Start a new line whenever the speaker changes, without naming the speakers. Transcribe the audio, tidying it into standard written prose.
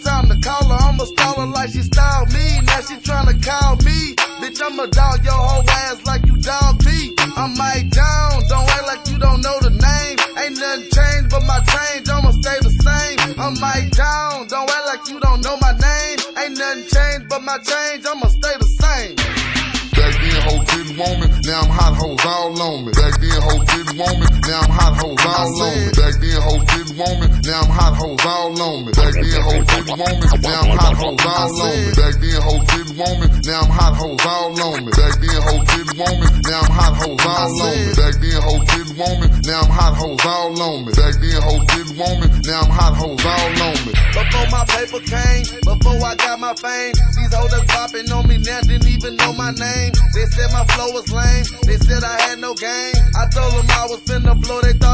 time to call her. I'ma stall her like she styled me. Now she tryna call me. Bitch, I'ma dog your whole ass like you dog me. I'm Mike Jones, don't act like you don't know the name. Ain't nothing changed but my change, I'ma stay the same. I'm Mike Jones, don't act like you don't know my name. Ain't nothing changed but my change, I'ma stay the same.
Back then, hoes didn't want me, now I'm hot hoes all on me. Back then, hoes didn't want me, now I'm hot hoes all on me. Back then, hoes didn't want me, now I'm hot hoes all on me. Back then, hoes didn't want me, now I'm hot hoes all on me. Back then, hoes didn't want me, now I'm hot hoes all on me. Back then, hoes didn't want me, now I'm hot hoes all on me. Back then, hoes didn't want me, now I'm hot hoes all on me. Back then, hoes didn't want me, now I'm hot hoes all on me.
Before my paper came, before I got my fame, these hoes that's popping on me now didn't even know my name. They said my flow was lame, they said I had no game. I told them I was finna blow, they thought